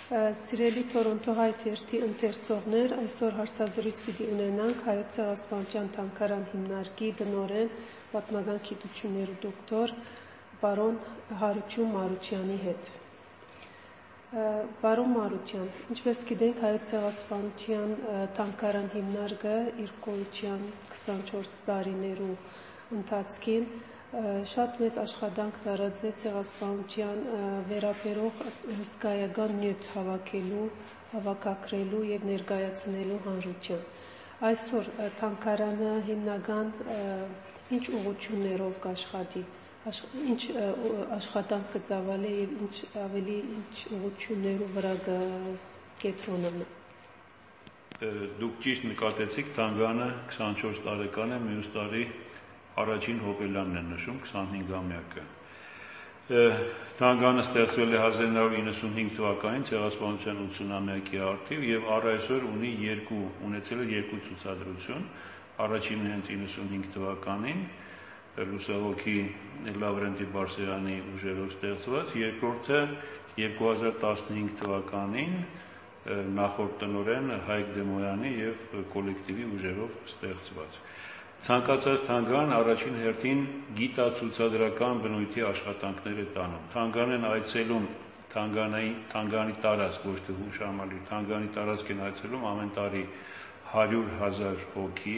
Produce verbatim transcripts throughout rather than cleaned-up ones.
Սիրելի Թորոնտո Հայ թերթի ընթերցողներ, այսօր հարցազրույց պիտի ունենանք Հայոց Ցեղասպանության թանգարան հիմնարկի տնօրեն, պատմական գիտությունների դոկտոր պարոն Հարություն Մարությանի հետ։ Պարոն Մարության, ինչպես գիտենք, Հայոց Ցեղասպանության թանգարան հիմնարկը իր գոյության քսանչորս տարիներու ընթացքին շատ մեծ աշխատանք տարածեց ցեղասպանության վերաբերող հսկայական նյութ հավաքելու, հավաքագրելու եւ ներկայացնելու հանրության։ Այսօր թանգարանը հիմնական ինչ ուղղություններով կաշխատի, ինչ աշխատանք կծավալի եւ ինչ ավելի ինչ ուղղություններով վրա կկենտրոնանա։ Դուք ճիշտ նկատեցիք, թանգարանը քսանչորս տարեկան է, մյուս տարի առաջին հոբելյանն է նշում քսանհինգամյակը։ Թանգարանը ստեղծվել է հազար իննսուն իննսունհինգ թվականին ցեղասպանության ութսունամյակի առթիվ եւ առ այսօր ունի երկու ունեցել է երկու ցուցադրություն։ Առաջինը հենց իննսունհինգ թվականին Լուսահոգի Լավրենտի Բարսեղյանի ուժերով ստեղծված, երկրորդը երկու հազար տասնհինգ թվականին նախորդ տնօրեն Հայկ Դեմոյանի եւ կոլեկտիվի ուժերով ստեղծված։ Ցանկացած թանգարան առաջին հերթին գիտացուցադրական բնույթի աշխատանքներ է տանում։ Թանգարան են այցելում թանգարանի տարածք, ոչ թե հուշամալիր, թանգարանի տարածք են այցելում ամեն տարի հարյուր հազար հոգի,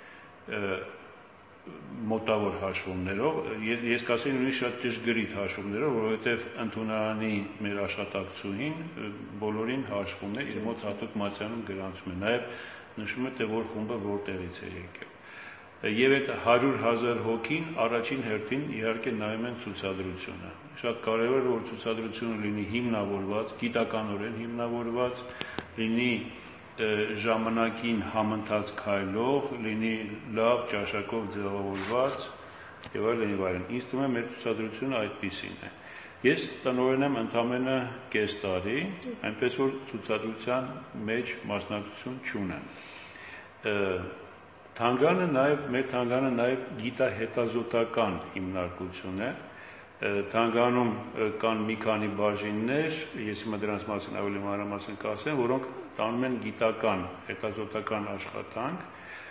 մոտավոր հաշվումներով, ես կասեի նույնիսկ շատ ճշգրիտ հաշվումներով, որովհետև ընդունարանի մեր աշխատակցուհին բոլորին հաշվում է, իր մոտ հատուկ մատչանում գրանցում է, նաև նշում է, թե որ խումբը որտեղից է եկել։ Եվ այդ հարյուր հազար հոգին առաջին հերթին իհարկե նայում են ցուցադրությունը։ Շատ կարևոր է, որ ցուցադրությունը լինի հիմնավորված, գիտականորեն հիմնավորված, լինի ժամանակին համընթաց քայլող, լինի լավ ճաշակով ձևավորված եւ այլն եւ այլն։ Ինձ թվում է մեր ցուցադրությունը այդպիսին է։ Ես տնօրեն եմ ընդամենը կես տարի, այնպես որ ցուցադրության մեջ մասնակցություն չունեմ։ Թանգարանը նաև մեր թանգարանը նաև գիտահետազոտական հիմնարկություն է։ Թանգարանում կան մի քանի բաժիններ, ես հիմա դրանց մասին ավելի մանրամասն կասեմ, որոնք տանում են գիտական, հետազոտական աշխատանք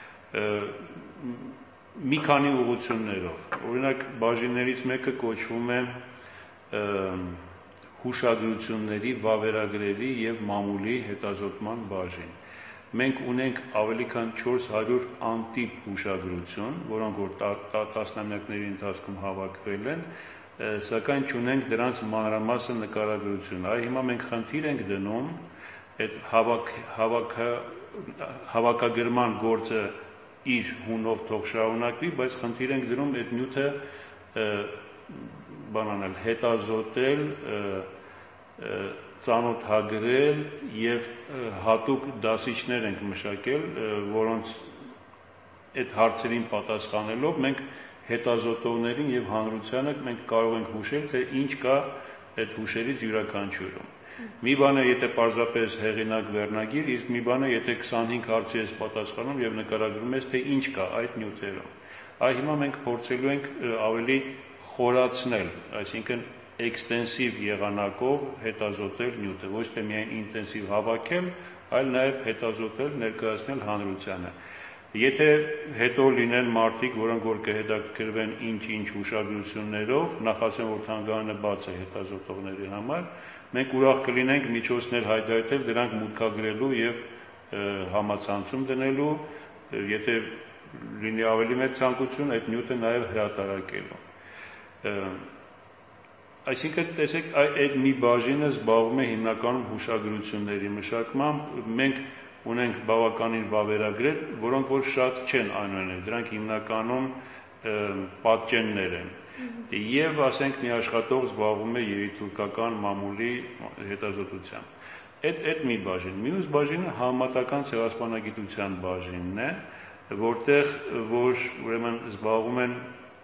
մի քանի ուղղություններով։ Օրինակ, բաժիններից մեկը կոչվում է հուշագրությունների, վավերագրերի եւ մամուլի հետազոտման բաժին։ Մենք ունենք ավելի քան չորս հարյուր անտիպ հուշագրություն, որոնք որ տասնամյակների ընթացքում հավաքվել են, սակայն չունենք դրանց մանրամասն նկարագրություն։ Այ հիմա մենք խնդիր ենք դնում այդ հավաքագրման գործը իր հունով թող շարունակվի, բայց խնդիր ենք դնում այդ նյութը բանանել, հետազոտել, ծանոթագրել եւ հատուկ դասիչներ ենք մշակել, որոնց այդ հարցերին պատասխանելով մենք հետազոտողներին եւ հանրությանը մենք կարող ենք հուշել, թե ինչ կա այդ հուշերից յուրաքանչյուրում։ Մի բան է, եթե պարզապես հեղինակ վերնագիր, իսկ մի բան է, եթե քսանհինգ հարցի ես պատասխանում եւ նկարագրում ես, թե ինչ կա այդ նյութերում։ Այ հիմա մենք փորձելու ենք ավելի խորացնել, այսինքն էքստենսիվ եղանակով հետազոտել նյութը, ոչ թե միայն ինտենսիվ հավաքել, այլ նաև հետազոտել, ներկայացնել հանրությանը։ Եթե հետո լինեն մարդիկ, որոնք որ կհետաքրքրվեն ինչ-ինչ հուշագրություններով, նախ ասեմ, որ թանգարանը բաց է հետազոտողների համար, մենք ուրախ կլինենք միջոցներ հայտարարել դրանք մուտքագրելու եւ համացանցում դնելու, եթե լինի ավելի մեծ ցանկություն, այդ նյութը նաև հրատարակելու։ Այսինքն, տեսեք, այդ մի բաժինը զբաղվում է հիմնականում հուշագրությունների մշակմամբ, մենք ունենք բավականին վավերագրեր, որոնք որ շատ չեն այնուամենայնիվ, դրանք հիմնականում պատճեններ են։ Եվ ասենք մի աշխատող զբաղվում է երիտուրկական մամուլի հետազոտությամբ։ Այդ այդ մի բաժին, մյուս բաժինը համատական ցեղասպանագիտության բաժինն է, որտեղ որ ուրեմն զբաղվում են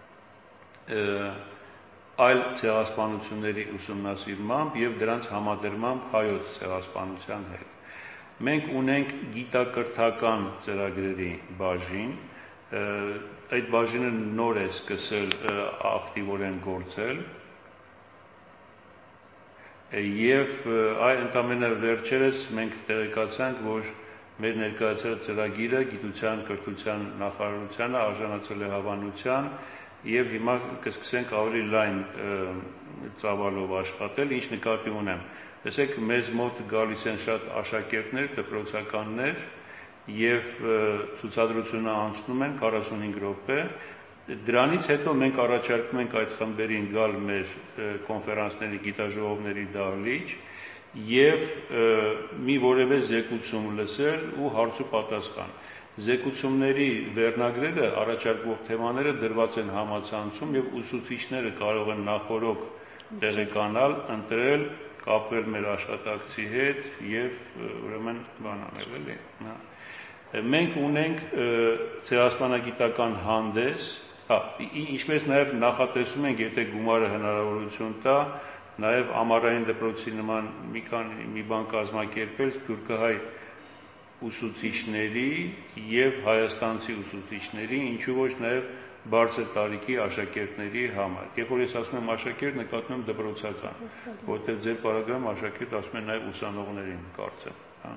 այլ ցեղասպանությունների ուսումնասիրմամբ եւ դրանց համադրմամբ հայոց ցեղասպանության հետ։ Մենք ունենք գիտակրթական ծրագրերի բաժին, այդ բաժինը նոր է սկսել ակտիվորեն գործել, Եվ այ ընդամենը վերջերս մենք տեղեկացանք, որ մեր ներկայացրած ծրագիրը գիտության կրթության նախարարությանը արժանացել է հավանության եւ հիմա կսկսենք ավելի լայն ծավալով աշխատել, ինչ նկատի ունեմ։ Տեսեք, մեզ մոտ գալիս են շատ աշակերտներ, դպրոցականներ եւ ցուցադրությունը անցնում են քառասունհինգ րոպե։ Դրանից հետո մենք առաջարկում ենք այդ խմբերին գալ մեր կոնֆերանսների, գիտաժողովների դահլիճ եւ մի որևէ զեկուցում լսել ու հարց ու պատասխան։ Զեկուցումների վերնագրերը, առաջարկվող թեմաները դրված են համացանցում եւ ուսուցիչները կարող են նախորոք տեղեկանալ, ընտրել, կապվել մեր աշխատակցի հետ եւ ուրեմն բան անել, էլի։ Մենք ունենք ցեղասպանագիտական հանդես, հա, ինչպես նաեւ նախատեսում ենք, եթե գումարը հնարավորություն տա, նաեւ ամառային դպրոցի նման մի քանի մի բան կազմակերպել սփյուռքահայ ուսուցիչների եւ հայաստանցի ուսուցիչների, ինչու ոչ նաեւ բարձր տարիքի աշակերտների համար։ Երբ որ ես ասում եմ աշակերտ, նկատում եմ դպրոցական, որովհետեւ ձեր պարագայում աշակերտ ասում են նաեւ ուսանողներին, կարծեմ, հա։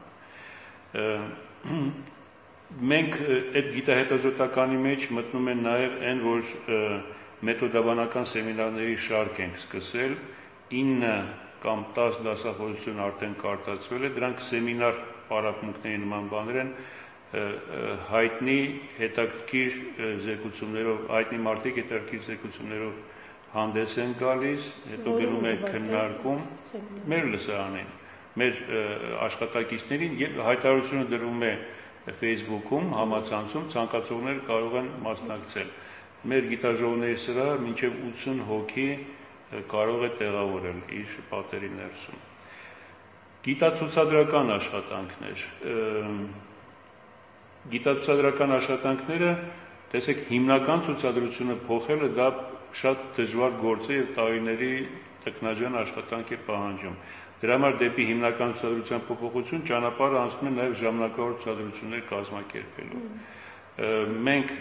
Մենք այդ գիտահետազոտականի մեջ մտնում են նաեւ այն, որ մեթոդաբանական սեմինարների շարք ենք սկսել, ինը կամ տասը դասախոսություն արդեն կարտացվել է, դրանք սեմինար պարապմունքների նման բաներ են, հայտնի հետաքրքիր զեկուցումներով, հայտնի մարդիկ հետաքրքիր զեկուցումներով հանդես են գալիս, հետո գնում է քննարկում մեր լսարանին, մեր աշխատակիցներին եւ հայտարարությունը դրվում է Facebook-ում, համացանցում, ցանկացողներ կարող են մասնակցել։ Մեր գիտաժողովների սրահը մինչև ութսուն հոգի կարող է տեղավորել իր պատերի ներսում։ Գիտացուցադրական աշխատանքներ։ Գիտացուցադրական աշխատանքները, տեսեք, հիմնական ցուցադրությունը փոխելը դա շատ դժվար գործ է եւ տարիների տքնաջան աշխատանք է պահանջում։ Դրա համար դեպի հիմնական ցուցադրության փոփոխություն ճանապարհը անցնում է նաեւ ժամանակավոր ցուցադրություններ կազմակերպելու։ Մենք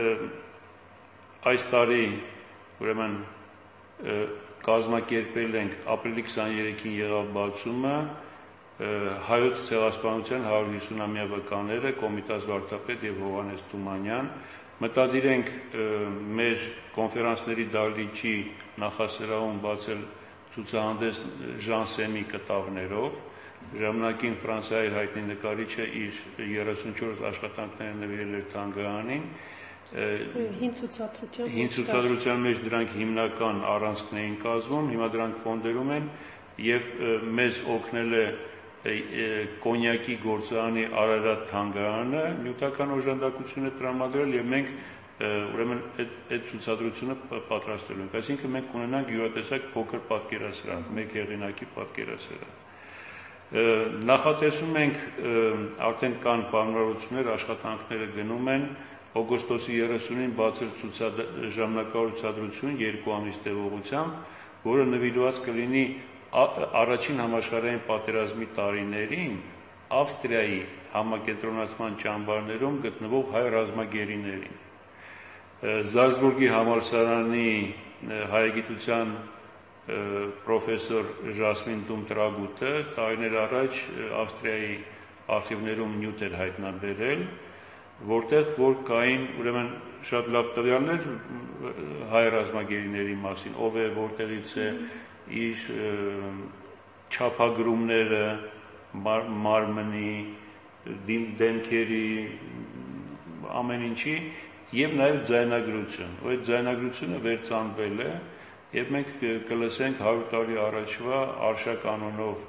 այս տարի ուրեմն կազմակերպել ենք ապրիլի քսաներեքին եղավ բացումը հայոց ցեղասպանության հարյուր հիսունամյա վկաները Կոմիտաս վարդապետ եւ Հովհաննես Թումանյան։ Մտադիր ենք մեր կոնֆերանսների դահլիճի նախասրահում բացել ցուցահանդես Ժանսեմի կտավներով, ժամանակին Ֆրանսիայի հայտնի նկարիչը իր երեսունչորս աշխատանքները նվիրել էր թանգարանին։ Հին ցուցադրության Հին ցուցադրության մեջ դրանք հիմնական առանցքն էին կազմում, հիմա դրանք ֆոնդերում են եւ մեզ օգնել է կոնյակի գործարանի Արարատ թանգարանը նյութական օժանդակություն է տրամադրել եւ մենք ուրեմն այդ ցուցադրությունը պատրաստելու ենք, այսինքն մենք ունենանք յուրատեսակ փոքր պատկերասրահ, մեկ հեղինակի պատկերասրահ։ Նախատեսում ենք արդեն կան պայմանավորություններ, աշխատանքները գնում են, օգոստոսի երեսունին բացել ժամանակավոր ցուցադրություն երկու ամիս տևողությամբ, որը նվիրված կլինի առաջին համաշխարհային պատերազմի տարիներին Ավստրիայի համակենտրոնացման ճամբարներում գտնվող հայ ռազմագերիներին։ Զալցբուրգի համալսարանի հայագիտության պրոֆեսոր Ժասմին Դումտրագուտը տարիներ առաջ Ավստրիայի արխիվներում նյութ էր հայտնաբերել, որտեղ որ կային ուրեմն շատ լավ տվյալներ հայ ռազմագերիների մասին, ով է, որտեղից է, իր չափագրումները, մարմնի, դեմքերի, ամեն ինչի եւ նաեւ ձայնագրություն։ Այդ ձայնագրությունը վերցանվել է եւ մենք կլսենք հարյուր տարի առաջվա Արշակ անունով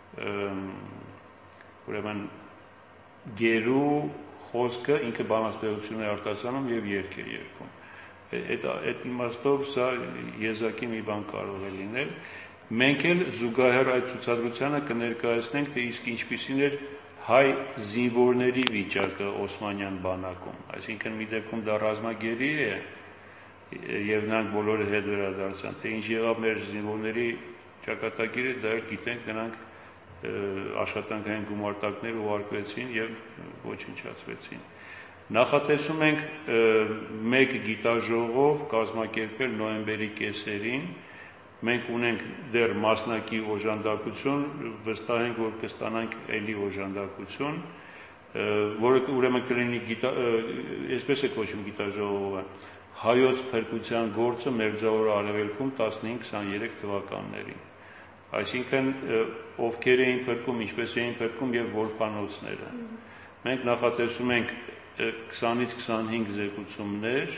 ուրեմն գերու խոսքը, ինքը բանաստեղծություն է արտասանում եւ երգ է երգում։ Այդ այդ իմաստով սա եզակի մի բան կարող է լինել։ Մենք էլ զուգահեռ այդ ցուցադրությանը կներկայացնենք, թե իսկ ինչպիսին էր հայ զինվորների վիճակը Օսմանյան բանակում, այսինքն մի դեպքում դա ռազմագերի է եւ նրանք բոլորը հետ վերադարձան, թե ինչ եղավ մեր զինվորների ճակատագիրը, դա էլ գիտենք, նրանք աշխատանքային գումարտակներ ուղարկվեցին եւ ոչնչացվեցին։ Նախատեսում ենք մեկ գիտաժողով կազմակերպել նոյեմբերի կեսերին մենք ունենք դեռ մասնակի օժանդակություն, վստահ ենք, որ կստանանք էլի օժանդակություն, որը ուրեմն կլինի այսպես է կոչվում գիտաժողովը, հայոց փրկության գործը Մերձավոր Արևելքում տասնհինգ քսաներեք թվականներին։ Այսինքն ովքեր էին փրկում, ինչպես էին փրկում եւ որբանոցները։ Մենք նախատեսում ենք քսանից քսանհինգ զեկուցումներ,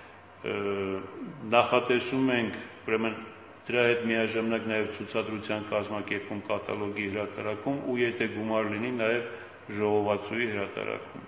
նախատեսում ենք ուրեմն դրա հետ միաժամանակ նաև ցուցադրության կազմակերպում, կատալոգի հրատարակում ու եթե գումար լինի նաև ժողովածուի հրատարակում։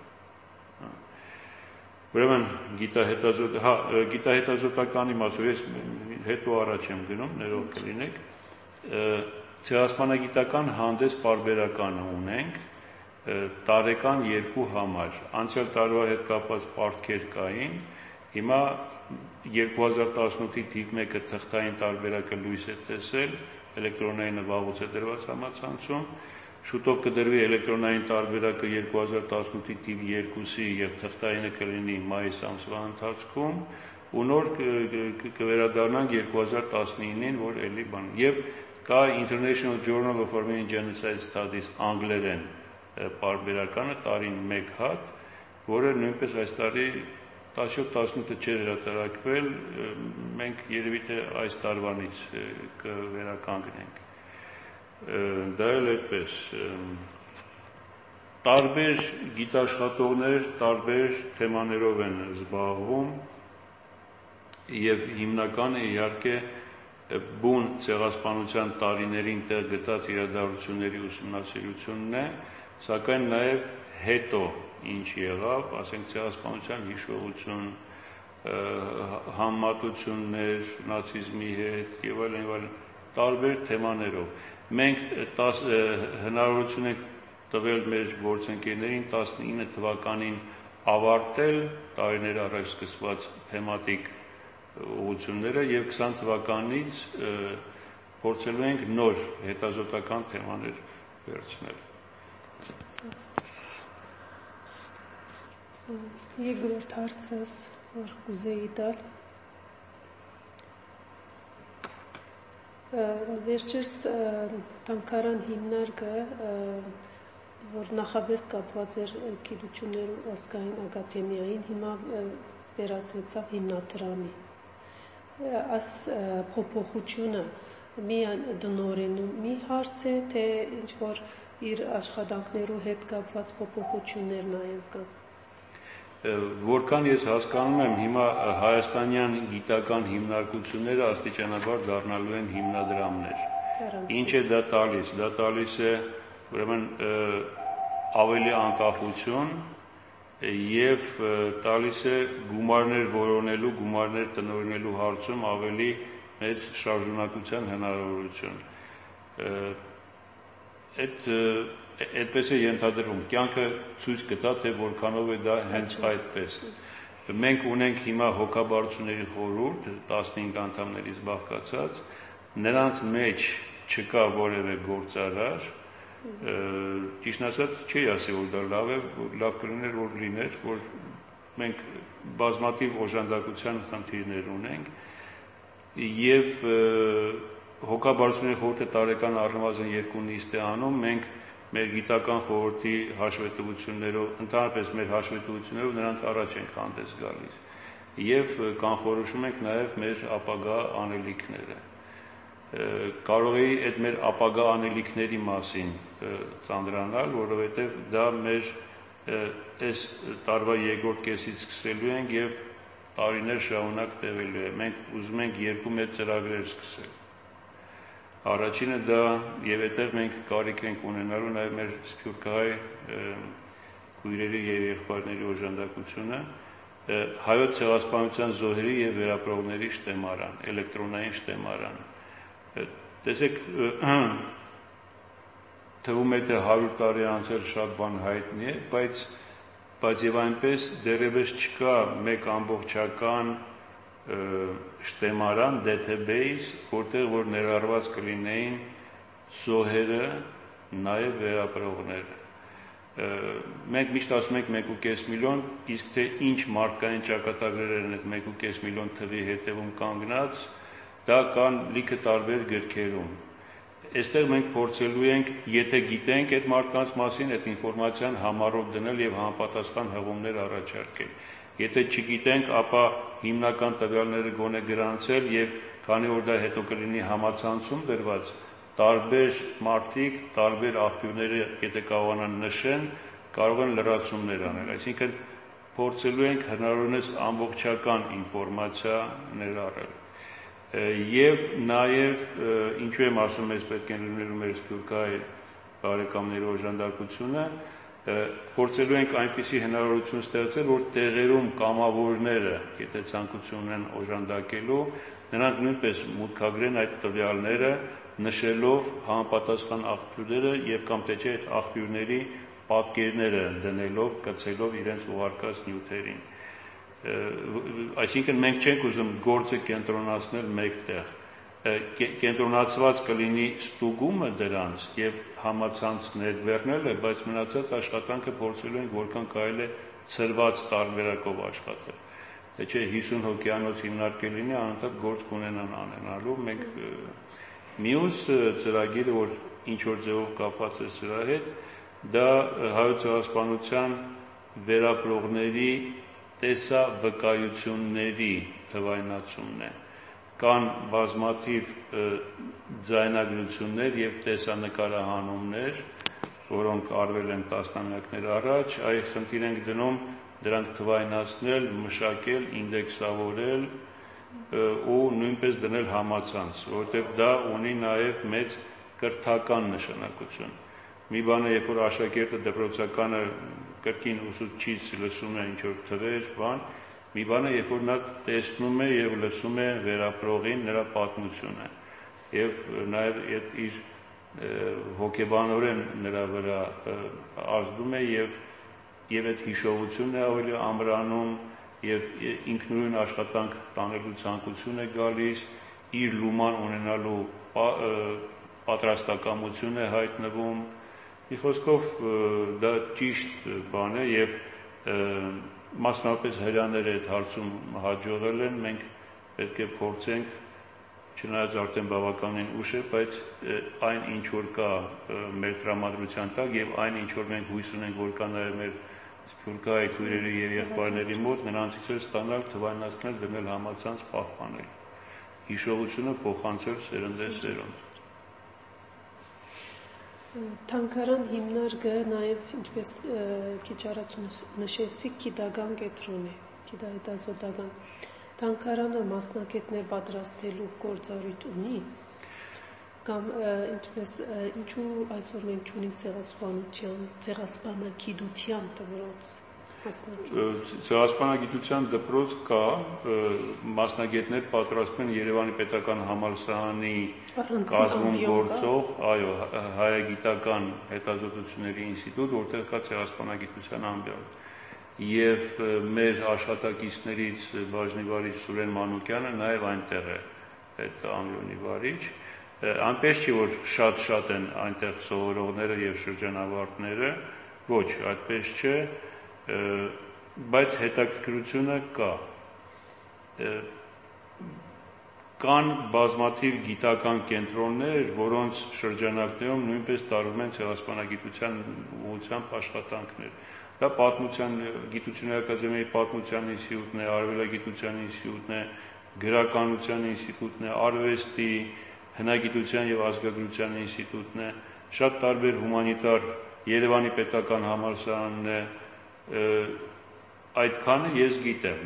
Ուրեմն գիտահետազոտ, հա, գիտահետազոտականի մասով ես հետո առաջ եմ գնում, ներող կլինեք, ցեղասպանագիտական հանդես պարբերականը ունենք տարեկան երկու համար, անցյալ տարվա հետ կապված պարտքեր կային, հիմա երկու հազար տասնութի թիվ մեկը թղթային տարբերակը լույս է տեսել, էլեկտրոնայինը վաղուց է դրված համացանցում, շուտով կդրվի էլեկտրոնային տարբերակը երկու հազար տասնութի թիվ երկուսի եւ թղթայինը կլինի մայիս ամսվա ընթացքում, ու նոր կվերադառնանք երկու հազար տասնինին, որ էլի բան։ Եվ կա International Journal of Armenian Genocide Studies անգլերեն պարբերականը տարին մեկ հատ, որը նույնպես այս տարի տասնյոթ տասնութը չէր հրատարակվել, մենք երևի թե այս տարվանից կվերականգնենք։ Դա էլ այդպես։ Տարբեր գիտաշխատողներ տարբեր թեմաներով են զբաղվում եւ հիմնականը իհարկե բուն ցեղասպանության տարիներին տեղ գտած իրադարձությունների ուսումնասիրությունն է, սակայն նաեւ հետո ինչ եղավ, ասենք ցեղասպանության հիշողություն, համեմատություններ նացիզմի հետ եւ այլն եւ այլն տարբեր թեմաներով։ Մենք հնարավորություն ենք տվել մեր գործընկերներին տասնինը թվականին ավարտել տարիներ առաջ սկսված թեմատիկ ուղղությունները եւ քսան թվականից փորձելու ենք նոր հետազոտական թեմաներ վերցնել։ Երկրորդ հարցս, որ կուզեի տալ, վերջերս տանկարան հիմնարկը, որ նախապես կապված էր գիտություններ ու ազգային ակադեմիային, հիմա վերածվեցավ հիմնադրամի։ Այս փոփոխությունը միայն դնորենումի հարց է, թե ինչ-որ իր աշխատանքներու հետ կապված փոփոխություններ նաև կան։ Որքան ես հասկանում եմ, հիմա հայաստանյան գիտական հիմնարկությունները աստիճանաբար դառնալու են հիմնադրամներ։ Ինչ է դա տալիս։ Դա տալիս է ուրեմն ավելի անկախություն եւ տալիս է գումարներ որոնելու, գումարներ տնօրինելու հարցում ավելի մեծ շարժունակության հնարավորություն։ Այդ այդպես է ենթադրվում, կյանքը ցույց կտա, թե որքանով է դա հենց այդպես։ Մենք ունենք հիմա հոգաբարձությունների խորհուրդ, տասնհինգ անդամներից բաղկացած, նրանց մեջ չկա որևէ գործարար, ճիշտ ասած չի ասի, որ դա լավ է, լավ կլիներ, որ լիներ, որ մենք բազմաթիվ օժանդակության խնդիրներ ունենք եւ հոգաբարձությունների խորհուրդը տարեկան առնվազն երկու նիստ է անում, մենք մեր գիտական խորհրդի հաշվետվություններով, ընդհանրապես մեր հաշվետվություններով նրանց առաջ ենք հանդես գալիս եւ կանխորոշում ենք նաեւ մեր ապագա անելիքները։ Կարող էի այդ մեր ապագա անելիքների մասին ծանրանալ, որովհետեւ դա մեր այս տարվա երկրորդ կեսից սկսելու ենք եւ տարիներ շարունակ տևելու է։ Մենք ուզում ենք երկու մեծ ծրագրեր սկսել։ Առաջինը դա եւ այդտեղ մենք կարիք ենք ունենալու նաեւ մեր սփյուռքահայ քույրերի եւ եղբայրների օժանդակությունը հայոց ցեղասպանության զոհերի եւ վերապրողների շտեմարան, էլեկտրոնային շտեմարան։ Տեսեք, թվում է թե հարյուր տարի անցել շատ բան հայտնի է, բայց բայց եւ այնպես դեռևս չկա մեկ ամբողջական շտեմարան database, որտեղ որ ներառված կլինեին զոհերը, նաև վերապրողները։ Մենք միշտ ասում ենք մեկ ու կես միլիոն, իսկ թե ինչ մարդկային ճակատագրեր են այդ մեկ ու կես միլիոն թվի հետևում կանգնած, դա կան լիքը տարբեր գրքերում։ Այստեղ մենք փորձելու ենք, եթե գիտենք այդ մարդկանց մասին, այդ ինֆորմացիան համառոտ դնել եւ համապատասխան հղումներ առաջարկել։ Եթե չգիտենք, ապա հիմնական տվյալները գոնե գրանցել եւ քանի որ դա հետո կլինի համացանցում դրված, տարբեր մարդիկ, տարբեր աղբյուրները, եթե կարողանան նշեն, կարող են լրացումներ անել։ Այսինքն փորձելու ենք հնարավորինս ամբողջական ինֆորմացիա ներառել։ Եվ նաև ինչու եմ ասում ես պետք է լինելու մեր սփյուռքահայ բարեկամների օժանդակությունը, փորձելու ենք այնպիսի հնարավորություն ստեղծել, որ տեղերում կամավորները, եթե ցանկություն ունեն օժանդակելու, նրանք նույնպես մուտքագրեն այդ տվյալները, նշելով համապատասխան աղբյուրները եւ կամ թե չէ այդ աղբյուրների պատկերները դնելով, կցելով իրենց ուղարկած նյութերին։ Այսինքն մենք չենք ուզում գործը կենտրոնացնել մեկ տեղ, կենտրոնացված կլինի ստուգումը դրանց եւ համացանց ներբեռնելը, բայց մնացած աշխատանքը փորձելու ենք որքան կարելի է ծրված տարբերակով աշխատել։ Թե չէ հիսուն հոգեանոց հիմնարկել լինի, անընդհատ գործ կունենան անենալու։ Մենք մյուս ծրագիրը, որ ինչ որ ձևով կապված է սրա հետ, դա հայոց ցեղասպանության վերապրողների տեսավկայությունների թվայնացումն է։ Կան բազմաթիվ ձայնագրություններ եւ տեսանկարահանումներ, որոնք արվել են տասնամյակներ առաջ, այ խնդիր ենք դնում դրանք թվայնացնել, մշակել, ինդեքսավորել ու նույնպես դնել համացանց, որովհետեւ դա ունի նաեւ մեծ կրթական նշանակություն։ Մի բան է, երբ որ աշակերտը դպրոցականը կրկին ուսուցչից լսում է ինչ-որ թվեր, բան, մի բան է, երբ որ նա տեսնում է եւ լսում է վերապրողին նրա պատմությունը եւ նաեւ այդ իր հոգեբանորեն նրա վրա ազդում է եւ եւ այդ հիշողությունն է ավելի ամրանում եւ ինքնուրույն աշխատանք տանելու ցանկություն է գալիս, իր լուման ունենալու պատրաստակամություն է հայտնվում։ Մի խոսքով դա ճիշտ բան է եւ մասնավորապես հրյաները այդ հարցում հաջողել են, մենք պետք է փորձենք, չնայած արդեն բավականին ուշ է, բայց այն ինչ որ կա մեր տրամադրության տակ եւ այն ինչ որ մենք հույս ունենք, որ կա նաեւ մեր սփյուռքահայ քույրերի եւ եղբայրների մոտ, նրանցից էլ ստանալ, թվայնացնել, դնել համացանց, պահպանել։ Հիշողությունը փոխանցել սերնդեսերունդ։ Թանգարան հիմնարկը նաև ինչպես քիչ առաջ նշեցի, գիտական կենտրոն է, գիտահետազոտական։ Թանգարանը մասնակիցներ պատրաստելու գործառույթ ունի, կամ ինչպես ինչու այսօր մենք ունենք ցեղասպանության, ցեղասպանագիտության դպրոց։ Ցեղասպանագիտության դպրոց կա, մասնագետներ պատրաստում են Երևանի պետական համալսարանի կազմում գործող, այո, հայագիտական հետազոտությունների ինստիտուտ, որտեղ կա ցեղասպանագիտության ամբիոն։ Եվ մեր աշխատակիցներից բաժնի վարիչ Սուրեն Մանուկյանը նաև այնտեղ է այդ ամբիոնի վարիչ։ Այնպես չի, որ շատ-շատ են այնտեղ սովորողները եւ շրջանավարտները, ոչ, այդպես չէ, բայց հետաքրքրությունը կա։ Կան բազմաթիվ գիտական կենտրոններ, որոնց շրջանակներում նույնպես տարվում են ցեղասպանագիտության ուղղությամբ աշխատանքներ։ Դա պատմության գիտությունների ակադեմիայի պատմության ինստիտուտն է, արևելագիտության ինստիտուտն է, գրականության ինստիտուտն է, արվեստի, հնագիտության եւ ազգագրության ինստիտուտն է, շատ տարբեր հումանիտար Երևանի պետական համալսարանն է, այդքանը ես գիտեմ,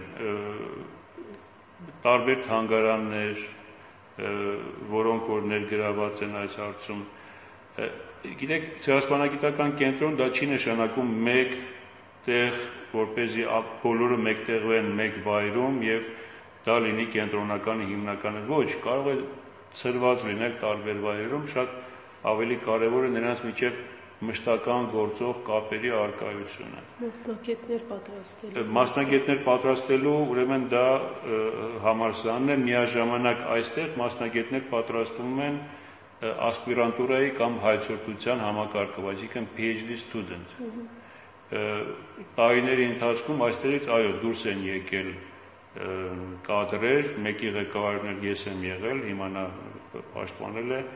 տարբեր թանգարաններ, որոնք որ ներգրաված են այս հարցում։ Գիտեք, ցեղասպանագիտական կենտրոն դա չի նշանակում մեկ տեղ, որպեսզի բոլորը մեկտեղ են մեկ վայրում եւ դա լինի կենտրոնական հիմնականը։ Ոչ, կարող է ծրված լինել տարբեր վայրերում, շատ ավելի կարեւոր է նրանց միջև մշտական գործող կապերի առկայությունը։ Մասնագետներ պատրաստելու։ Մասնագետներ պատրաստելու, ուրեմն դա համալսարանն է, միաժամանակ այստեղ մասնագետներ պատրաստվում են ասպիրանտուրայի կամ հայցորդության համակարգով, այսինքն PhD student։ Տարիների ընթացքում այստեղից այո դուրս են եկել կադրեր, մեկի ղեկավարն էլ ես եմ եղել, հիմա նա պաշտպանել է,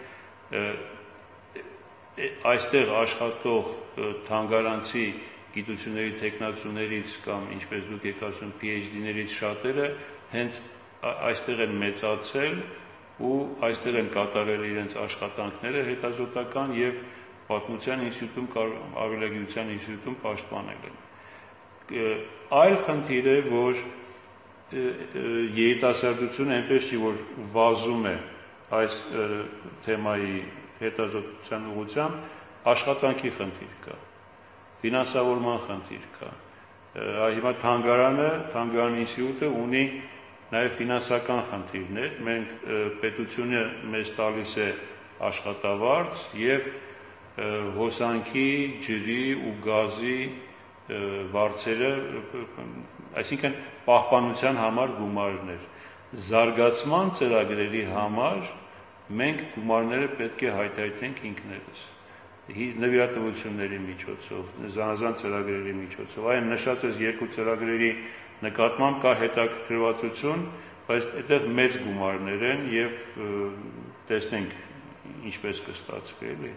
այստեղ աշխատող թանգարանցի գիտությունների թեկնածուներից կամ ինչպես դուք եք ասում P H D-ներից շատերը հենց այստեղ են մեծացել ու այստեղ են կատարել իրենց աշխատանքները հետազոտական եւ պատմության ինստիտուտում, արվեստագիտության ինստիտուտում պաշտպանել են։ Այլ խնդիր է, որ երիտասարդությունը այնպես չի, որ վազում է այս թեմայի հետազոտության ուղղությամբ, աշխատանքի խնդիր կա, ֆինանսավորման խնդիր կա։ Հիմա թանգարանը, թանգարան ինստիտուտը ունի նաև ֆինանսական խնդիրներ, մենք պետությունը մեզ տալիս է աշխատավարձ եւ հոսանքի, ջրի ու գազի վարձերը, այսինքն պահպանության համար գումարներ, զարգացման ծրագրերի համար մենք գումարները պետք է հայթայթենք ինքներս, նվիրատվությունների միջոցով, զանազան ծրագրերի միջոցով, այն նշած այս երկու ծրագրերի նկատմամբ կա հետաքրքրվածություն, բայց այդտեղ մեծ գումարներ են եւ տեսնենք ինչպես կստացվի, էլի։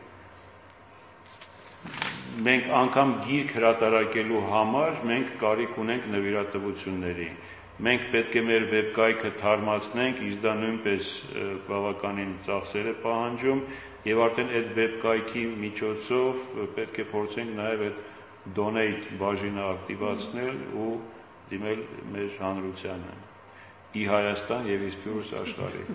Մենք անգամ գիրք հրատարակելու համար մենք կարիք ունենք նվիրատվությունների։ Մենք պետք է մեր վեբկայքը թարմացնենք, իսկ դա նույնպես բավականին ծախսեր է պահանջում եւ արդեն այդ վեբկայքի միջոցով պետք է փորձենք նաեւ այդ donate բաժինը ակտիվացնել ու դիմել մեր հանրությանը ի Հայաստան եւ իսկույս աշխարհի։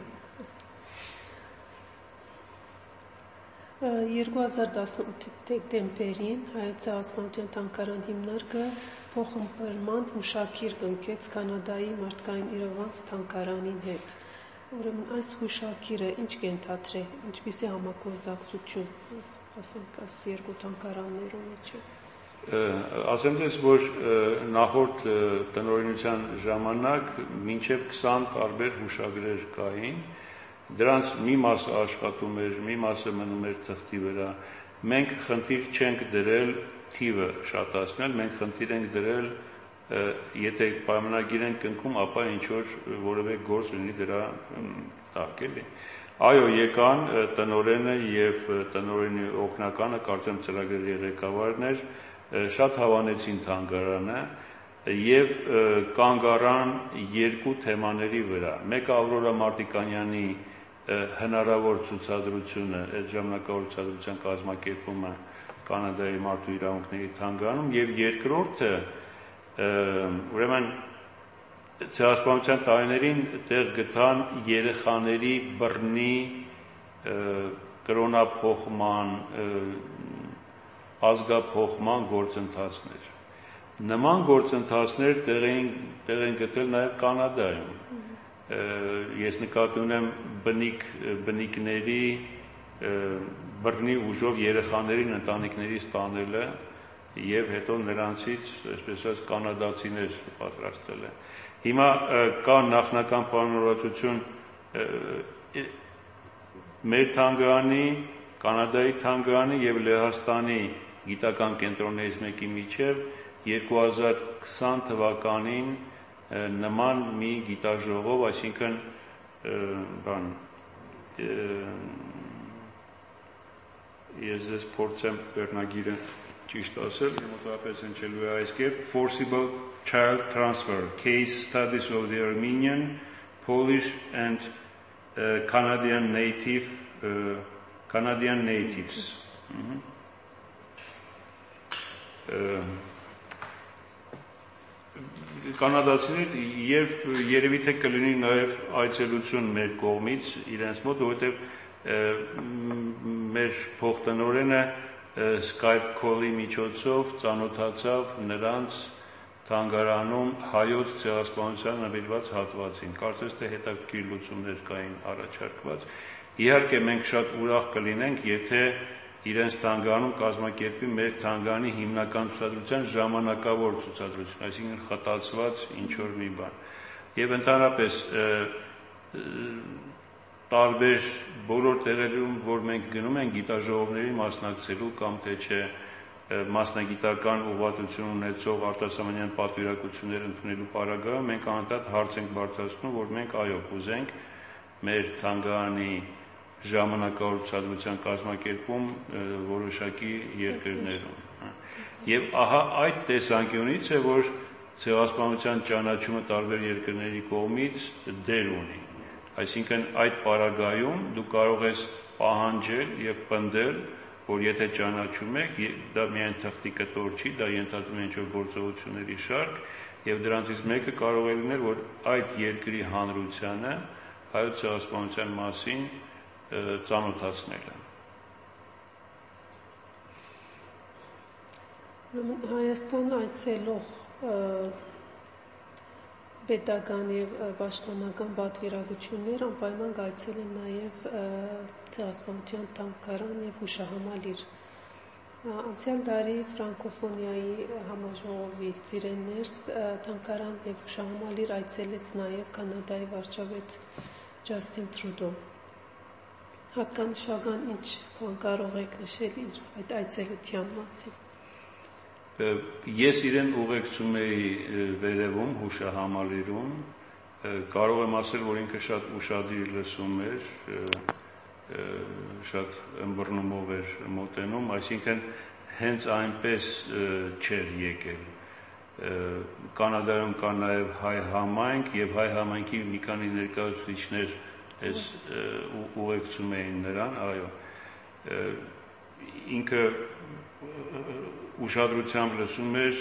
երկու հազար տասնութ դեկտեմբերին Հայոց ցեղասպանության թանգարան հիմնարկը փոխըմբռնման հուշագիր կնքեց Կանադայի մարդկային իրավանց թանգարանին հետ։ Ուրեմն այս հուշագիրը ինչ կենթադրե, ինչպիսի համագործակցություն, ասենք, այս երկու թանգարաններու միջև։ Ասեմ ձեզ, որ նախորդ տնօրինության ժամանակ մինչև քսան տարբեր հուշագրեր կային, դրանց մի մասը աշխատում էր, մի մասը մնում էր թղթի վրա։ Մենք խնդիր չենք դրել թիվը շատացնել, մենք խնդիր ենք դրել, եթե պայմանագիր ենք կնքում, ապա ինչ որ որևէ գործ լինի դրա տակ, էլի։ Այո, եկան տնօրենը եւ տնօրենի օգնականը, կարծեմ ծրագրերի ղեկավարն էր, շատ հավանեցին թանգարանը եւ կանգ առան երկու թեմաների վրա։ Մեկը Ավրորա Մարտիկանյանի հնարավոր ցուցադրությունը, այդ ժամանակավոր ցուցադրության կազմակերպումը Կանադայի մարդու իրավունքների թանգարանում եւ երկրորդը ուրեմն ցեղասպանության տարիներին տեղ գտան երեխաների բռնի կրոնափոխման, ազգափոխման գործընթացներ։ Նման գործընթացներ տեղ են տեղ են գտել նաեւ Կանադայում։ Ես նկատի ունեմ բնիկ բնիկների բռնի ուժով երեխաներին ընտանիքներից տանելը եւ հետո նրանցից, այսպես ասած, կանադացիներ պատրաստել են։ Հիմա կա նախնական պայմանավորվածություն մեր թանգարանի, Կանադայի թանգարանի եւ Լեհաստանի գիտական կենտրոններից մեկի միջև երկու հազար քսան թվականին նման մի գիտաժողով, այսինքն բան ես ես փորձեմ վերնագիրը ճիշտ ասել, մոտավորապես հնչելու է այս կերպ Forcible Child Transfer Case Studies of the Armenian, Polish and uh, Canadian Native uh, Canadian Natives. Mm-hmm. uh, Կանադացիներ եւ երևի թե կլինի նաեւ այցելություն մեր կողմից իրենց մոտ, որովհետեւ մեր փոխտնօրենը Skype call-ի միջոցով ծանոթացավ նրանց թանգարանում հայոց ցեղասպանության նվիրված հատվածին։ Կարծես թե հետաքրքիր լուծումներ կային առաջարկված։ Իհարկե մենք շատ ուրախ կլինենք, եթե իրենց թանգարանում կազմակերպվի մեր թանգարանի հիմնական ցուցադրության ժամանակավոր ցուցադրություն, այսինքն խտացված ինչ որ մի բան։ Եվ ընդհանրապես տարբեր բոլոր տեղերում, որ մենք գնում ենք գիտաժողովների մասնակցելու կամ թե չէ մասնագիտական ուղղվածություն ունեցող արտասահմանյան պատվիրակություններ ընդունելու պարագայում մենք անընդհատ հարց ենք բարձրացնում, որ մենք այո կուզենք մեր թանգարանի ժամանակահատվածության կազմակերպում որոշակի երկրներում։ Եվ ահա այդ տեսանկյունից է, որ ցեղասպանության ճանաչումը տարբեր երկրների կողմից դեր ունի։ Այսինքն այդ պարագայում դու կարող ես պահանջել եւ պնդել, որ եթե ճանաչում եք, դա միայն թղթի կտոր չի, դա ենթադրում է ինչ-որ գործողությունների շարք, եւ դրանցից մեկը կարող է լինել, որ այդ երկրի հանրությանը հայոց ցեղասպանության մասին ծանոթացնելը։ Հայաստան այցելող պետական եւ պաշտոնական պատվիրակություններ անպայման այցել են նաեւ ցեղասպանության թանգարան եւ հուշահամալիր։ Անցյալ տարի ֆրանկոֆոնիայի համաժողովի ծիրեններս թանգարան եւ հուշահամալիր այցելեց նաեւ Կանադայի վարչապետ Ջասթին Թրուդո։ Հատկանշական ինչ բան կարող եք նշել իր այդ այցելության մասին։ Ես իրեն ուղեկցում էի վերևում հուշահամալիրում, կարող եմ ասել, որ ինքը շատ ուշադիր լսում էր, շատ ըմբռնումով էր մոտենում, այսինքն հենց այնպես չէր եկել։ Կանադայում կա նաև հայ համայնք եւ հայ համայնքի մի քանի ներկայացուցիչներ այս ուղեկցում էին նրան, այո։ Ինքը ուշադրությամբ լսում էր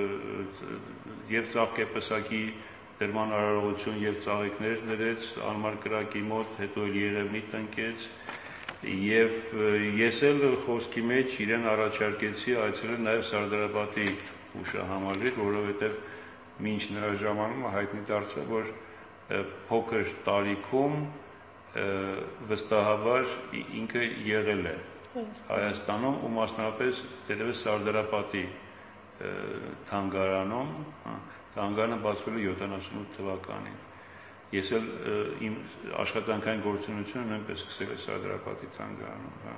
եւ ծաղկեպսակի դրման արարողություն եւ ծաղիկներ դրեց անմար կրակի մոտ, հետո Երևնի տնկեց եւ ես էլ խոսքի մեջ իրեն առաջարկեցի այցելել նաեւ Սարդարապատի հուշահամալիր, որովհետեւ մինչ նրա ժամանումը հայտնի դարձավ, որ փոքր տարիքում վստահաբար ինքը եղել է Հայաստանում ու մասնավորապես դերևս Սարդարապատի թանգարանում, թանգարանը բացվել է յոթանասունութ թվականին։ Ես էլ իմ աշխատանքային գործունեությունը նույնպես սկսել եմ Սարդարապատի թանգարանում։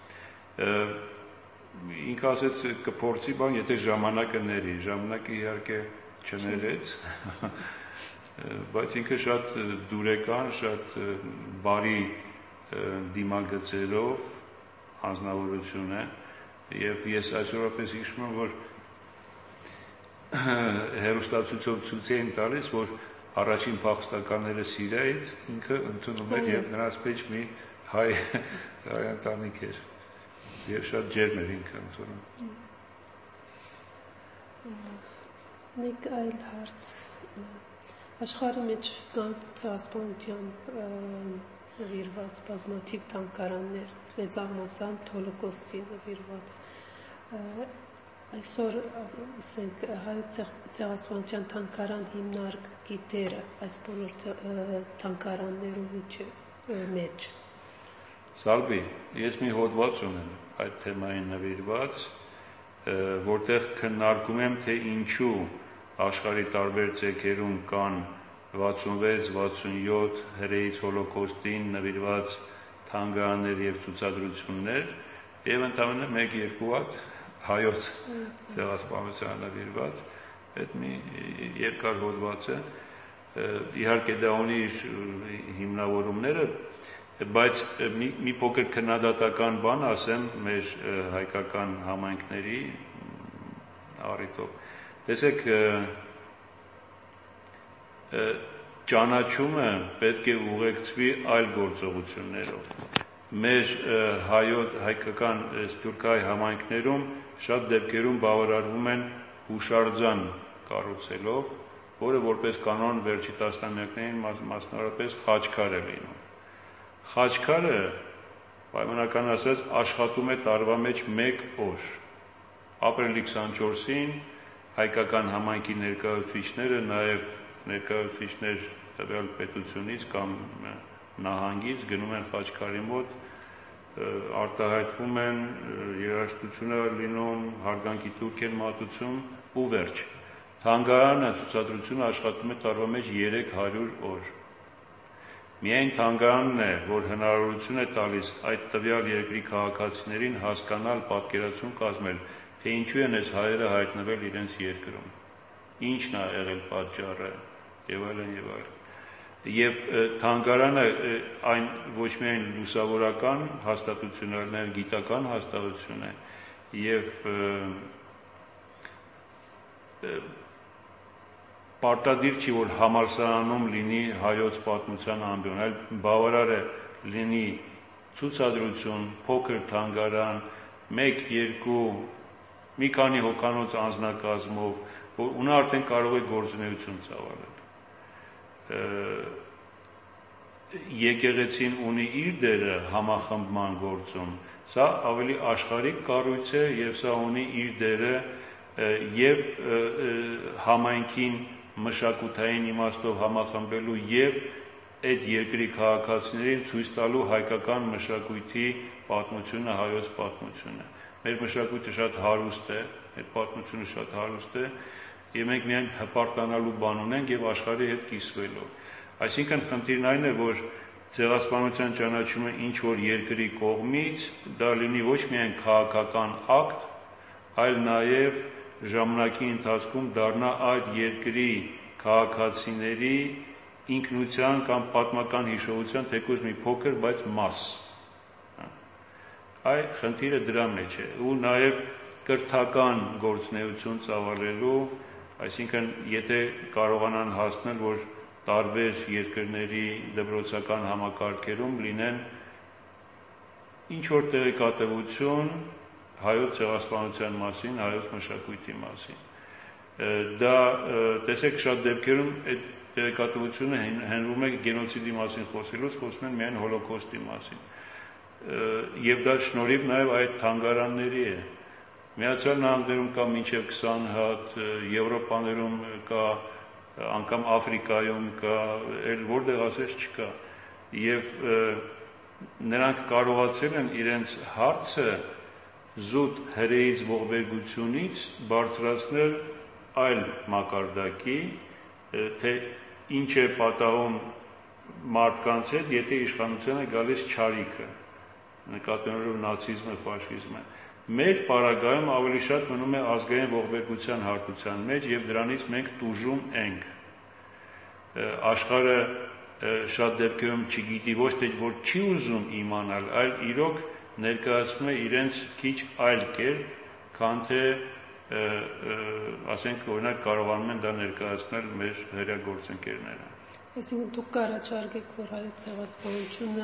Ինքը ասեց կփորձի բան, եթե ժամանակը ների, ժամանակը իհարկե չներեց, բայց ինքը շատ դուրեկան, շատ բարի դիմագծերով անձնավորություն է եւ ես այսօրապես հիշում եմ, որ հերոստացույցով ցույց էին տալիս, որ առաջին փախստականները Սիրիայից ինքը ընդունում էր եւ նրանց մեջ մի հայ հայ ընտանիք էր եւ շատ ջերմ էր ինքը ընդունում։ Մեկ այլ հարց աշխարհի մեջ կան ցեղասպանության նվիրված բազմաթիվ թանգարաններ, մեծամասամբ Հոլոկոստի նվիրված։ Այսօր ասենք հայոց ցեղասպանության թանգարան հիմնարկի դերը այս բոլոր թանգարաններում մեջ։ Սալբի, ես մի հոդված ունեմ այդ թեմային նվիրված, որտեղ քննարկում եմ, թե ինչու աշխարհի տարբեր ցեղերում կան վաթսունվեց վաթսունյոթ հրեից հոլոկոստին նվիրված թանգարաններ եւ ցուցադրություններ եւ ընդամենը մեկ երկու հատ հայոց ցեղասպանության նվիրված այդ մի երկար հոդված է իհարկե դա ունի իր հիմնավորումները բայց մի, մի փոքր քննադատական բան ասեմ մեր հայկական համայնքների առիթով տեսեք ճանաչումը պետք է ուղեկցվի այլ գործողություններով։ Մեր հայոց հայկական սփյուռքահայ համայնքներում շատ դեպքերում բավարարվում են հուշարձան կառուցելով, որը որպես կանոն վերջի տասնամյակներին մասնավորապես խաչքար է լինում։ Խաչքարը պայմանական ասած աշխատում է տարվա մեջ մեկ օր։ Ապրիլի քսանչորսին հայկական համայնքի ներկայացուցիչները նաև ներկայացուցիչներ տվյալ պետությունից կամ նահանգից գնում են խաչքարի մոտ, արտահայտվում են, երաժշտություն է լինում, հարգանքի տուրք են մատուցում ու վերջ։ Թանգարանը ցուցադրությունը աշխատում է տարվա մեջ երեք հարյուր օր։ Միայն թանգարանն է, որ հնարավորություն է տալիս այդ տվյալ երկրի քաղաքացիներին հասկանալ, պատկերացում կազմել, թե ինչու են այս հայերը հայտնվել իրենց երկրում, ինչն է եղել պատճառը եւ այլն եւ այլն։ Եվ թանգարանը այն ոչ միայն լուսավորական հաստատություն է, այլ գիտական հաստատություն է եւ պարտադիր չի, որ համալսարանում լինի հայոց պատմության ամբիոն, այլ բավարար է լինի ցուցադրություն, փոքր թանգարան, մեկ, երկու, մի քանի հոգանոց անձնակազմով, որ ունը արդեն կարող է գործունեություն ծավալել։ Եկեղեցին ունի իր դերը համախմբման գործում, սա ավելի աշխարհիկ կառույց է եւ սա ունի իր դերը եւ համայնքին մշակութային իմաստով համախմբելու եւ այդ երկրի քաղաքացիներին ցույց տալու հայկական մշակույթի պատմությունը, հայոց պատմությունը։ Մեր մշակույթը շատ հարուստ է, այդ պատմությունը շատ հարուստ է եւ մենք միայն հպարտանալու բան ունենք եւ աշխարհի հետ կիսվելու։ Այսինքն խնդիրն այն է, որ ցեղասպանության ճանաչումը ինչ որ երկրի կողմից դա լինի ոչ միայն քաղաքական ակտ, այլ նաեւ ժամանակի ընթացքում դառնա այդ երկրի քաղաքացիների ինքնության կամ պատմական հիշողության թեկուզ մի փոքր, բայց մաս։ Այ խնդիրը դրա մեջ է, ու նաեւ կրթական գործունեություն ծավալելու, այսինքն եթե կարողանան հասնել, որ տարբեր երկրների դպրոցական համակարգերում լինեն ինչ որ տեղեկատվություն հայոց ցեղասպանության մասին, հայոց մշակույթի մասին։ Դա տեսեք շատ դեպքերում այդ տեղեկատվությունը հենվում է գենոցիդի մասին խոսելուց, խոսում են միայն հոլոկոստի մասին։ Եվ դա շնորհիվ նաև այդ թանգարանների է։ Միացյալ Նահանգներում կա մինչև քսան հատ, Եվրոպաներում կա, անգամ Աֆրիկայում կա, էլ որտեղ ասես չկա։ Եվ նրանք կարողացել են իրենց հարցը զուտ հրեից ողբերգությունից բարձրացնել այլ մակարդակի, թե ինչ է պատահում մարդկանց հետ, եթե իշխանության է գալիս չարիքը, նկատի ունելով նացիզմը, ֆաշիզմը։ Մեր պարագայում ավելի շատ մնում է ազգային ողբերգության հարթության մեջ եւ դրանից մենք տուժում ենք։ Աշխարհը շատ դեպքերում չգիտի ոչ թե որ չի ուզում իմանալ, այլ իրոք ներկայացնում է իրենց քիչ այլ կերպ, քան թե ասենք օրինակ կարողանում են դա ներկայացնել մեր հրեա գործընկերները։ Այսինքն դուք կառաջարկեք, որ հայոց ցեղասպանությունը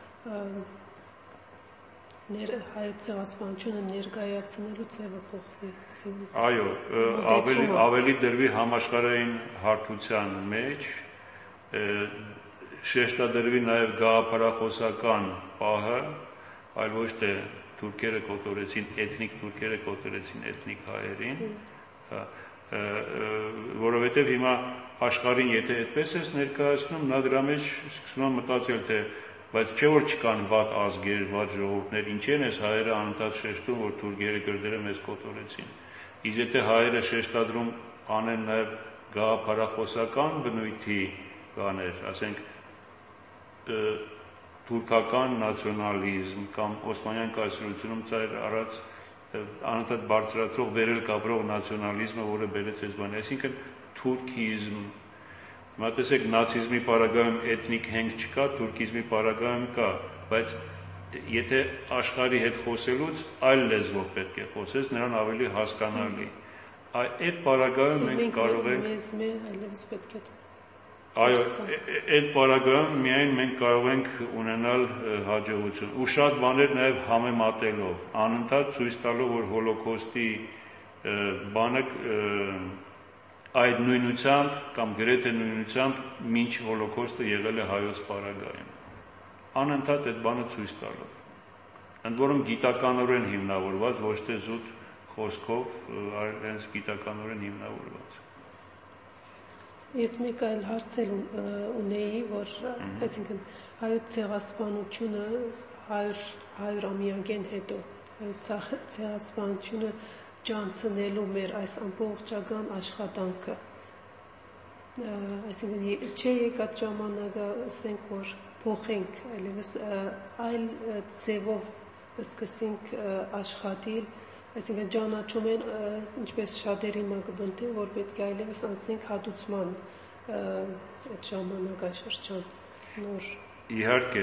ներ հայոց ցեղասպանությունը ներկայացնելու ձևը փոխվի, այսինքն այո, ավելի ավելի դրվի համաշխարհային հարթության մեջ, շեշտադրվի նաև գաղափարախոսական պահը, այլ ոչ թե թուրքերը կոտորեցին, էթնիկ թուրքերը կոտորեցին էթնիկ հայերին, որովհետև հիմա աշխարհին եթե այդպես ես ներկայացնում, նա դրա մեջ սկսում է մտածել, թե բայց չէ որ չկան վատ ազգեր, վատ ժողովուրդներ, ինչ են այս հայերը անընդհատ շեշտում, որ թուրքերը քրդերը մեզ կոտորեցին։ Իսկ եթե հայերը շեշտադրում անեն նաև գաղափարախոսական բնույթի բաներ, ասենք թուրքական նացիոնալիզմ կամ օսմանյան կայսրությունում ծայր առած անընդհատ բարձրացող վերել կապրող նացիոնալիզմը, որը բերեց այս բանը, այսինքն թուրքիզմ, հիմա տեսեք նացիզմի պարագայում էթնիկ հենք չկա, թուրքիզմի պարագայում կա, բայց եթե աշխարհի հետ խոսելուց այլ լեզվով պետք է խոսես, նրան ավելի հասկանալի։ Այդ պարագայում մենք կարող ենք Այո, այդ պարագայում միայն մենք կարող ենք ունենալ հաջողություն ու շատ բաներ նաև համեմատելով, անընդհատ ցույց տալով, որ հոլոկոստի բանը այդ նույնությամբ կամ գրեթե նույնությամբ մինչ հոլոկոստը եղել է հայոց պարագայում։ Անընդհատ այդ բանը ցույց տալով։ Ընդ որում գիտականորեն հիմնավորված, ոչ թե զուտ խոսքով, այլ հենց գիտականորեն հիմնավորված։ Ես մեկ այլ հարց ունեի, որ այսինքն հայոց ցեղասպանությունը հարյուրամյակեն հետո հայոց ցեղասպանությունը ճանցնելու մեր այս ամբողջական աշխատանքը, այսինքն չէ եկած ժամանակը ասենք, որ փոխենք այլևս այլ ձևով սկսենք աշխատել այսինքն ճանաչում են, ինչպես շատերի մա կբնտեն, որ պետք է այլևս անցնենք հատուցման այդ ժամանակաշրջան նոր։ Իհարկե,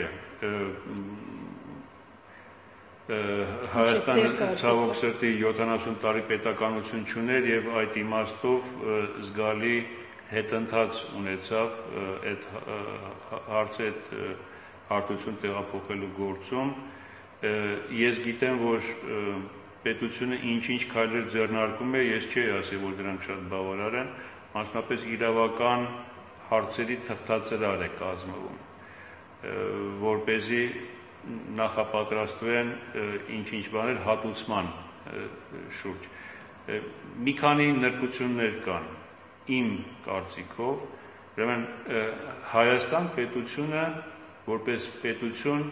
Հայաստանը ցավոք սրտի յոթանասուն տարի պետականություն չուներ եւ այդ իմաստով զգալի հետընթաց ունեցավ այդ հարցը, այդ հարթություն տեղափոխելու գործում։ Ես գիտեմ, որ պետությունը ինչ-ինչ քայլեր ձեռնարկում է, ես չի ասի, որ դրանք շատ բավարար են, մասնապես իրավական հարցերի թղթածրար է կազմվում, որպեսզի նախապատրաստվեն ինչ-ինչ բաներ հատուցման շուրջ։ Մի քանի նրբություններ կան իմ կարծիքով, ուրեմն Հայաստան պետությունը որպես պետություն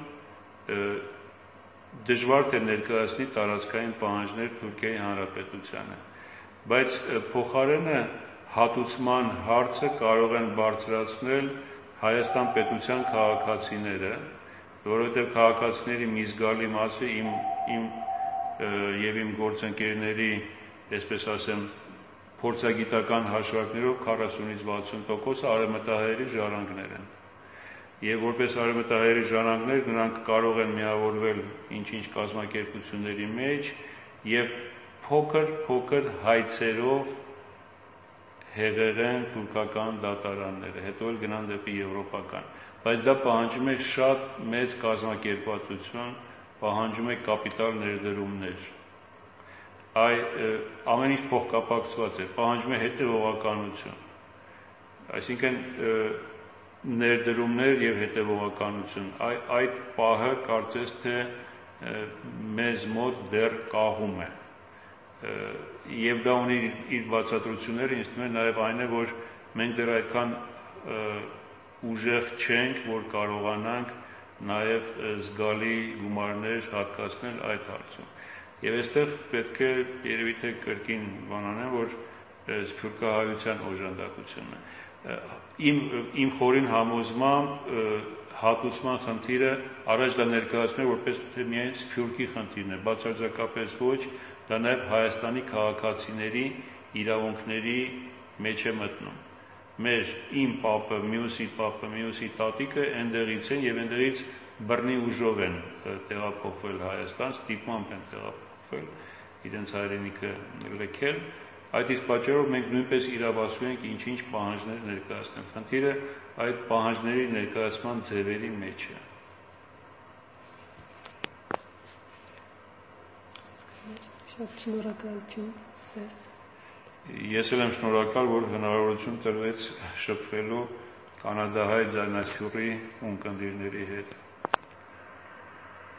դժվար թե ներկայացնի տարածքային պահանջներ Թուրքիայի Հանրապետությանը, բայց փոխարենը հատուցման հարցը կարող են բարձրացնել Հայաստան պետության քաղաքացիները, որովհետև քաղաքացիների մի զգալի մասը իմ իմ եւ իմ գործընկերների, այսպես ասեմ, փորձագիտական հաշվարկներով քառասունից վաթսուն տոկոսը արևմտահայերի ժառանգներ են։ Եվ որպես արևմտահայերի ժառանգներ նրանք կարող են միավորվել ինչ-ինչ կազմակերպությունների մեջ եւ փոքր-փոքր հայցերով հեղեղեն թուրքական դատարանները, հետո էլ գնան դեպի եվրոպական, բայց դա պահանջում է շատ մեծ կազմակերպվածություն, պահանջում է կապիտալ ներդրումներ, այ ամեն ինչ փոխկապակցված է, պահանջում է հետևողականություն, այսինքն ներդրումներ եւ հետևողականություն, այդ պահը կարծես թե մեզ մոտ դեռ կահում է, եւ դա ունի իր բացատրությունները, ինձ թվում է նաեւ այն է, որ մենք դեռ այդքան ուժեղ չենք, որ կարողանանք նաեւ զգալի գումարներ հատկացնել այդ հարցում։ Եվ այստեղ պետք է երևի թե կրկին բանանեմ, որ սփյուռքահայության օժանդակությունն է։ Իմ իմ խորին համոզմամբ հատուցման խնդիրը առաջ դա ներկայացնում է որպես թե միայն Սփյուռքի խնդիրն է, բացարձակապես ոչ, դա նաև Հայաստանի քաղաքացիների իրավունքների մեջ է մտնում։ Մեր իմ պապը, մյուսի պապը, մյուսի տատիկը այնտեղից են եւ այնտեղից բռնի ուժով են տեղափոխվել Հայաստան, ստիպմամբ են տեղափոխվել, իրենց հայրենիքը լքել, այդ իսկ պատճառով մենք նույնպես իրավասու ենք ինչ-ինչ պահանջներ ներկայացնել։ Խնդիրը այդ պահանջների ներկայացման ձևերի մեջ է։ Շատ շնորհակալություն ձեզ։ Ես էլ եմ շնորհակալ, որ հնարավորություն տրվեց շփվելու կանադահայ ձայնասփյուռի ունկնդիրների հետ։